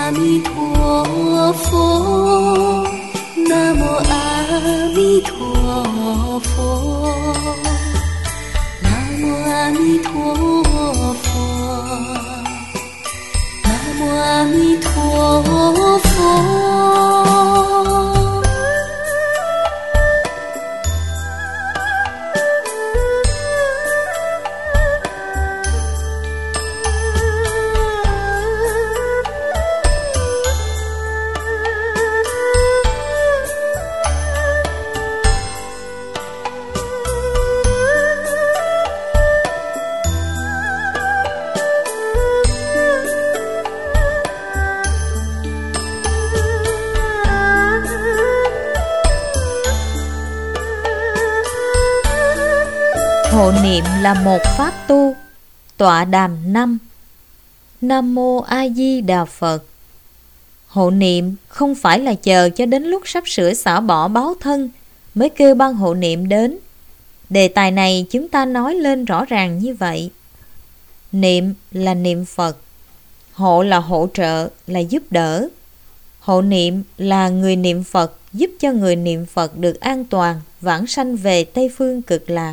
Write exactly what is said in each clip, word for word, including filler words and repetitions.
A Di Đà Phật. Nam mô A Di Đà Phật. Nam mô A Di Đà Phật. Nam mô A Di Đà Phật. Hộ niệm là một pháp tu. Tọa đàm năm. Nam mô A Di Đà Phật. Hộ niệm không phải là chờ cho đến lúc sắp sửa xả bỏ báo thân mới kêu ban hộ niệm đến. Đề tài này chúng ta nói lên rõ ràng như vậy. Niệm là niệm Phật. Hộ là hỗ trợ, là giúp đỡ. Hộ niệm là người niệm Phật giúp cho người niệm Phật được an toàn, vãng sanh về Tây Phương Cực Lạc.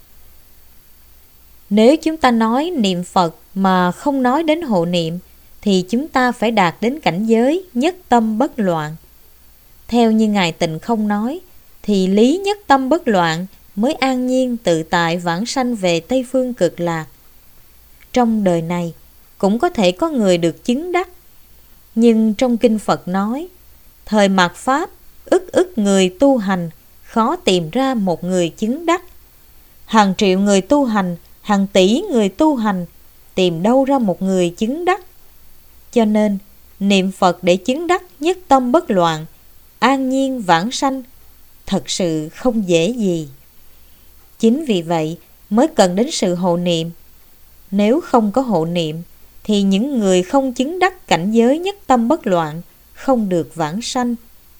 Nếu chúng ta nói niệm Phật mà không nói đến hộ niệm thì chúng ta phải đạt đến cảnh giới nhất tâm bất loạn. Theo như Ngài Tịnh Không nói thì lý nhất tâm bất loạn mới an nhiên tự tại vãng sanh về Tây Phương Cực Lạc. Trong đời này cũng có thể có người được chứng đắc. Nhưng trong Kinh Phật nói, thời mạt Pháp ức ức người tu hành, khó tìm ra một người chứng đắc. Hàng triệu người tu hành, hàng tỷ người tu hành, tìm đâu ra một người chứng đắc. Cho nên niệm Phật để chứng đắc nhất tâm bất loạn, an nhiên vãng sanh thật sự không dễ gì. Chính vì vậy mới cần đến sự hộ niệm. Nếu không có hộ niệm thì những người không chứng đắc cảnh giới nhất tâm bất loạn không được vãng sanh.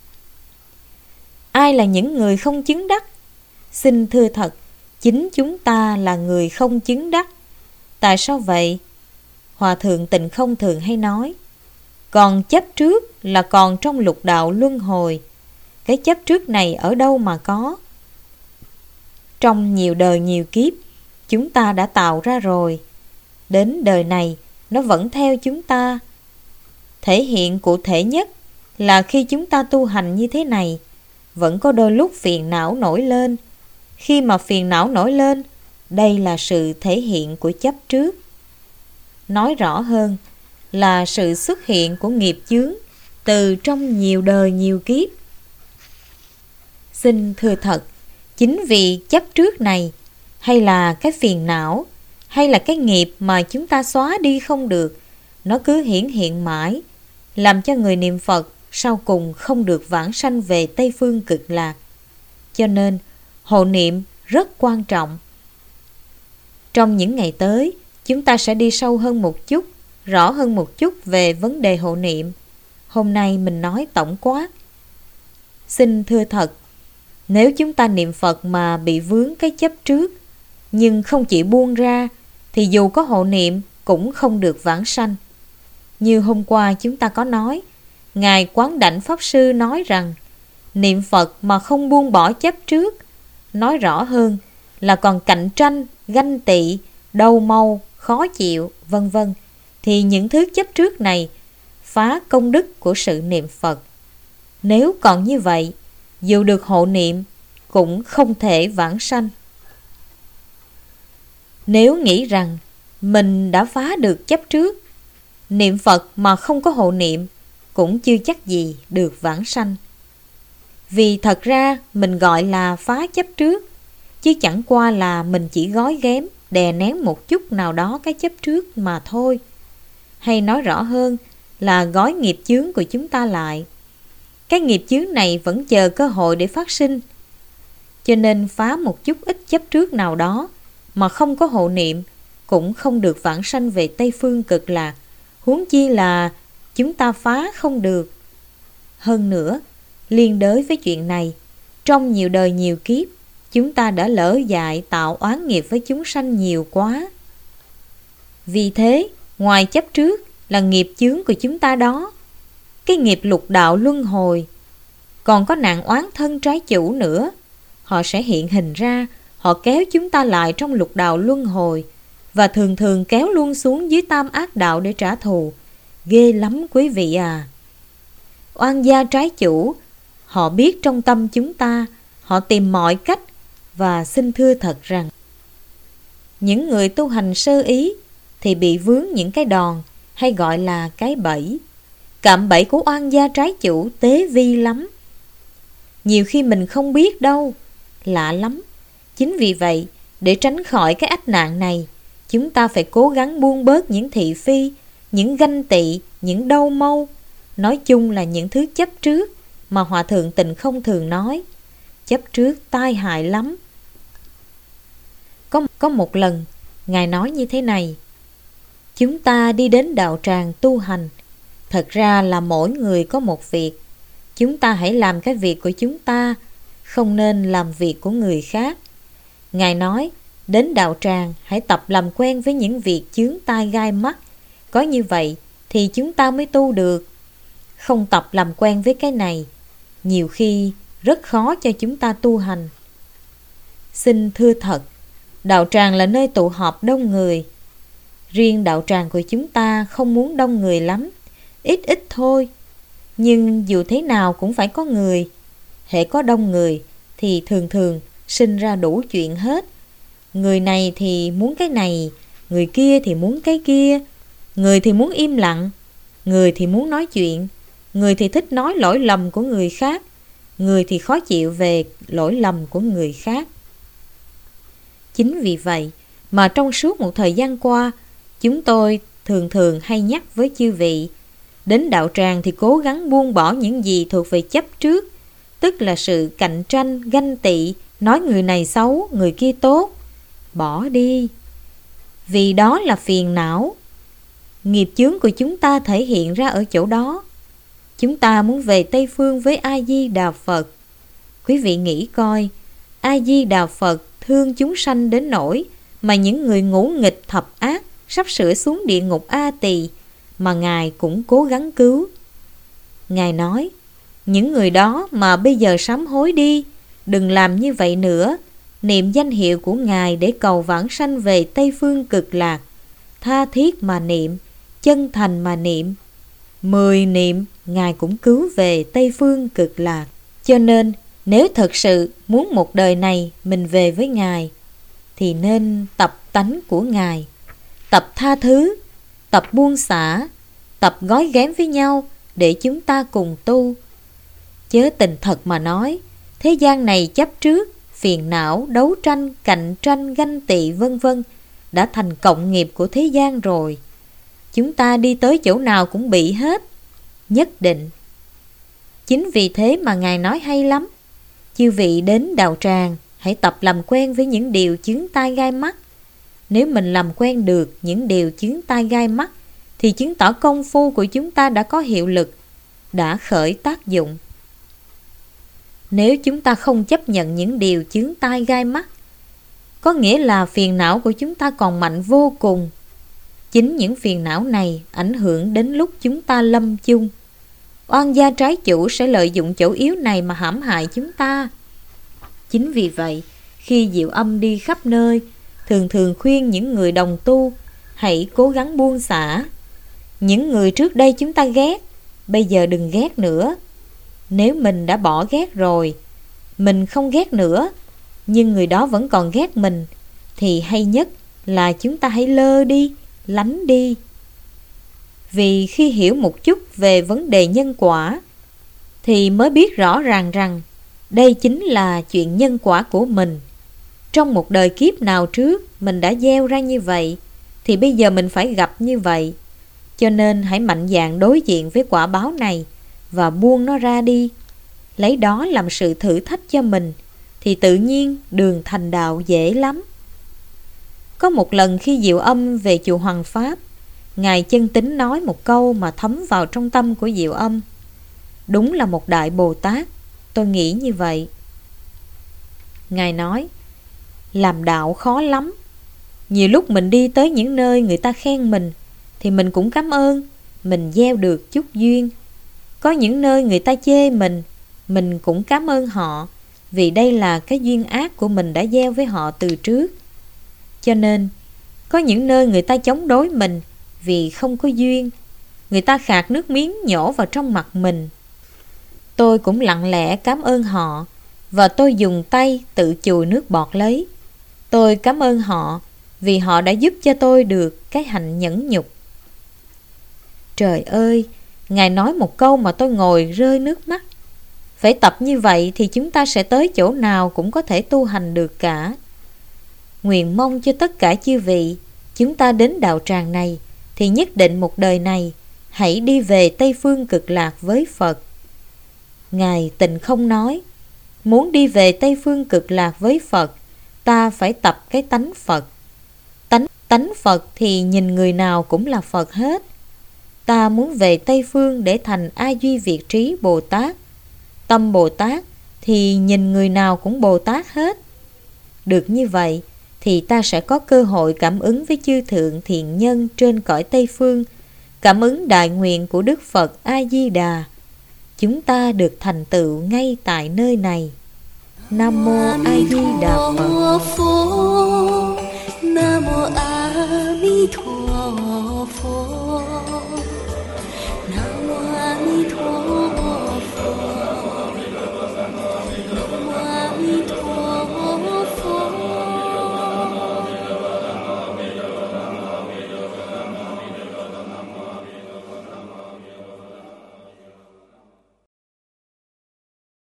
Ai là những người không chứng đắc? Xin thưa thật, chính chúng ta là người không chứng đắc. Tại sao vậy? Hòa Thượng Tịnh Không thường hay nói, còn chấp trước là còn trong lục đạo luân hồi. Cái chấp trước này ở đâu mà có? Trong nhiều đời nhiều kiếp chúng ta đã tạo ra rồi. Đến đời này nó vẫn theo chúng ta. Thể hiện cụ thể nhất là khi chúng ta tu hành như thế này, vẫn có đôi lúc phiền não nổi lên. Khi mà phiền não nổi lên, đây là sự thể hiện của chấp trước. Nói rõ hơn là sự xuất hiện của nghiệp chướng từ trong nhiều đời nhiều kiếp. Xin thưa thật, chính vì chấp trước này, hay là cái phiền não, hay là cái nghiệp mà chúng ta xóa đi không được, nó cứ hiển hiện mãi, làm cho người niệm Phật sau cùng không được vãng sanh về Tây Phương Cực Lạc. Cho nên hộ niệm rất quan trọng. Trong những ngày tới, chúng ta sẽ đi sâu hơn một chút, rõ hơn một chút về vấn đề hộ niệm. Hôm nay mình nói tổng quát. Xin thưa thật, nếu chúng ta niệm Phật mà bị vướng cái chấp trước, nhưng không chịu buông ra, thì dù có hộ niệm cũng không được vãng sanh. Như hôm qua chúng ta có nói, Ngài Quán Đảnh Pháp Sư nói rằng, niệm Phật mà không buông bỏ chấp trước, nói rõ hơn là còn cạnh tranh, ganh tị, đau mau, khó chịu, vân vân, thì những thứ chấp trước này phá công đức của sự niệm Phật. Nếu còn như vậy, dù được hộ niệm cũng không thể vãng sanh. Nếu nghĩ rằng mình đã phá được chấp trước, niệm Phật mà không có hộ niệm cũng chưa chắc gì được vãng sanh. Vì thật ra mình gọi là phá chấp trước, chứ chẳng qua là mình chỉ gói ghém, đè nén một chút nào đó cái chấp trước mà thôi. Hay nói rõ hơn là gói nghiệp chướng của chúng ta lại. Cái nghiệp chướng này vẫn chờ cơ hội để phát sinh. Cho nên phá một chút ít chấp trước nào đó mà không có hộ niệm cũng không được vãng sanh về Tây Phương Cực Lạc, huống chi là chúng ta phá không được. Hơn nữa, liên đới với chuyện này, trong nhiều đời nhiều kiếp, chúng ta đã lỡ dại tạo oán nghiệp với chúng sanh nhiều quá. Vì thế, ngoài chấp trước là nghiệp chướng của chúng ta đó, cái nghiệp lục đạo luân hồi. Còn có nạn oán thân trái chủ nữa. Họ sẽ hiện hình ra, họ kéo chúng ta lại trong lục đạo luân hồi, và thường thường kéo luôn xuống dưới tam ác đạo để trả thù. Ghê lắm quý vị à. Oan gia trái chủ, họ biết trong tâm chúng ta, họ tìm mọi cách, và xin thưa thật rằng những người tu hành sơ ý thì bị vướng những cái đòn, hay gọi là cái bẫy. Cạm bẫy của oan gia trái chủ tế vi lắm. Nhiều khi mình không biết đâu, lạ lắm. Chính vì vậy, để tránh khỏi cái ách nạn này, chúng ta phải cố gắng buông bớt những thị phi, những ganh tị, những đau mâu. Nói chung là những thứ chấp trước mà Hòa Thượng Tịnh Không thường nói. Chấp trước tai hại lắm. Có, có một lần, Ngài nói như thế này: chúng ta đi đến đạo tràng tu hành, thật ra là mỗi người có một việc. Chúng ta hãy làm cái việc của chúng ta, không nên làm việc của người khác. Ngài nói, đến đạo tràng hãy tập làm quen với những việc chướng tai gai mắt. Có như vậy thì chúng ta mới tu được. Không tập làm quen với cái này, nhiều khi rất khó cho chúng ta tu hành. Xin thưa thật, đạo tràng là nơi tụ họp đông người. Riêng đạo tràng của chúng ta không muốn đông người lắm, ít ít thôi. Nhưng dù thế nào cũng phải có người. Hễ có đông người thì thường thường sinh ra đủ chuyện hết. Người này thì muốn cái này, người kia thì muốn cái kia. Người thì muốn im lặng, người thì muốn nói chuyện. Người thì thích nói lỗi lầm của người khác, người thì khó chịu về lỗi lầm của người khác. Chính vì vậy mà trong suốt một thời gian qua, chúng tôi thường thường hay nhắc với chư vị, đến đạo tràng thì cố gắng buông bỏ những gì thuộc về chấp trước, tức là sự cạnh tranh, ganh tị, nói người này xấu, người kia tốt. Bỏ đi, vì đó là phiền não. Nghiệp chướng của chúng ta thể hiện ra ở chỗ đó. Chúng ta muốn về Tây Phương với A-di-đà Phật. Quý vị nghĩ coi, A-di-đà Phật thương chúng sanh đến nỗi mà những người ngũ nghịch thập ác sắp sửa xuống địa ngục A Tỳ mà Ngài cũng cố gắng cứu. Ngài nói, những người đó mà bây giờ sám hối đi, đừng làm như vậy nữa. Niệm danh hiệu của Ngài để cầu vãng sanh về Tây Phương Cực Lạc. Tha thiết mà niệm, chân thành mà niệm. Mười niệm, Ngài cũng cứu về Tây Phương Cực Lạc. Cho nên, nếu thật sự muốn một đời này mình về với Ngài, thì nên tập tánh của Ngài. Tập tha thứ, tập buông xả, tập gói ghém với nhau để chúng ta cùng tu. Chớ tình thật mà nói, thế gian này chấp trước, phiền não, đấu tranh, cạnh tranh, ganh tị vân vân đã thành cộng nghiệp của thế gian rồi. Chúng ta đi tới chỗ nào cũng bị hết, nhất định. Chính vì thế mà Ngài nói hay lắm. Chư vị đến đạo tràng, hãy tập làm quen với những điều chướng tai gai mắt. Nếu mình làm quen được những điều chướng tai gai mắt, thì chứng tỏ công phu của chúng ta đã có hiệu lực, đã khởi tác dụng. Nếu chúng ta không chấp nhận những điều chướng tai gai mắt, có nghĩa là phiền não của chúng ta còn mạnh vô cùng. Chính những phiền não này ảnh hưởng đến lúc chúng ta lâm chung. Oan gia trái chủ sẽ lợi dụng chỗ yếu này mà hãm hại chúng ta. Chính vì vậy, khi Diệu Âm đi khắp nơi, thường thường khuyên những người đồng tu hãy cố gắng buông xả. Những người trước đây chúng ta ghét, bây giờ đừng ghét nữa. Nếu mình đã bỏ ghét rồi, mình không ghét nữa, nhưng người đó vẫn còn ghét mình, thì hay nhất là chúng ta hãy lơ đi, lánh đi. Vì khi hiểu một chút về vấn đề nhân quả, thì mới biết rõ ràng rằng đây chính là chuyện nhân quả của mình. Trong một đời kiếp nào trước mình đã gieo ra như vậy, thì bây giờ mình phải gặp như vậy. Cho nên hãy mạnh dạn đối diện với quả báo này và buông nó ra đi. Lấy đó làm sự thử thách cho mình, thì tự nhiên đường thành đạo dễ lắm. Có một lần khi Diệu Âm về chùa Hoàng Pháp, Ngài Chân Tín nói một câu mà thấm vào trong tâm của Diệu Âm. Đúng là một đại Bồ Tát, tôi nghĩ như vậy. Ngài nói, làm đạo khó lắm. Nhiều lúc mình đi tới những nơi người ta khen mình, thì mình cũng cảm ơn, mình gieo được chút duyên. Có những nơi người ta chê mình, mình cũng cảm ơn họ, vì đây là cái duyên ác của mình đã gieo với họ từ trước. Cho nên, có những nơi người ta chống đối mình vì không có duyên, người ta khạc nước miếng nhổ vào trong mặt mình. Tôi cũng lặng lẽ cảm ơn họ, và tôi dùng tay tự chùi nước bọt lấy. Tôi cảm ơn họ vì họ đã giúp cho tôi được cái hạnh nhẫn nhục. Trời ơi, Ngài nói một câu mà tôi ngồi rơi nước mắt. Phải tập như vậy thì chúng ta sẽ tới chỗ nào cũng có thể tu hành được cả. Nguyện mong cho tất cả chư vị, chúng ta đến đạo tràng này thì nhất định một đời này hãy đi về Tây Phương Cực Lạc với Phật. Ngài Tịnh Không nói, muốn đi về Tây Phương Cực Lạc với Phật, ta phải tập cái tánh Phật. Tánh, tánh Phật thì nhìn người nào cũng là Phật hết. Ta muốn về Tây Phương để thành A Duy Việt Trí Bồ Tát. Tâm Bồ Tát thì nhìn người nào cũng Bồ Tát hết. Được như vậy thì ta sẽ có cơ hội cảm ứng với chư thượng thiện nhân trên cõi Tây Phương, cảm ứng đại nguyện của Đức Phật A Di Đà. Chúng ta được thành tựu ngay tại nơi này. Nam mô A Di Đà Phật. Nam mô A Di Đà Phật.